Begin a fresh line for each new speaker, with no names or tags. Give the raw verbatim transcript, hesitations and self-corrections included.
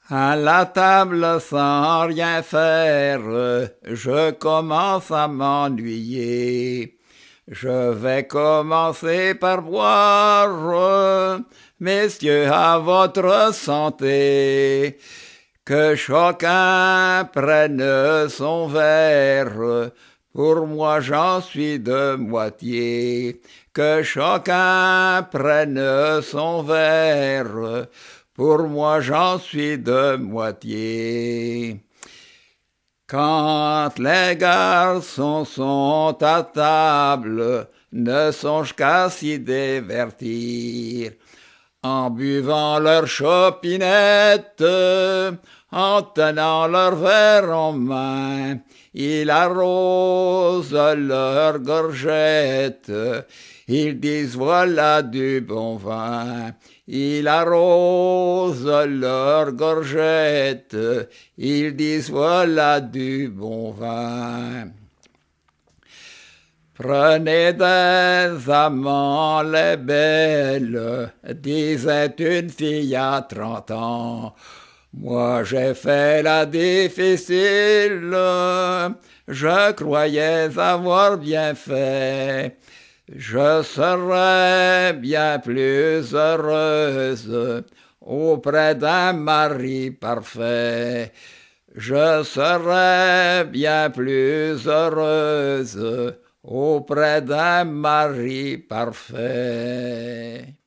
À la table sans rien faire, je commence à m'ennuyer. Je vais commencer par boire, messieurs, à votre santé. Que chacun prenne son verre, pour moi j'en suis de moitié. Que chacun prenne son verre, pour moi j'en suis de moitié. Quand les garçons sont à table, ne songe qu'à s'y divertir, en buvant leur chopinette, en tenant leur verre en main, ils arrosent leur gorgette, ils disent voilà du bon vin. Ils arrosent leur gorgette, ils disent voilà du bon vin. Prenez des amants les belles, disait une fille à trente ans. Moi j'ai fait la difficile, je croyais avoir bien fait. Je serais bien plus heureuse auprès d'un mari parfait. Je serais bien plus heureuse auprès d'un mari parfait.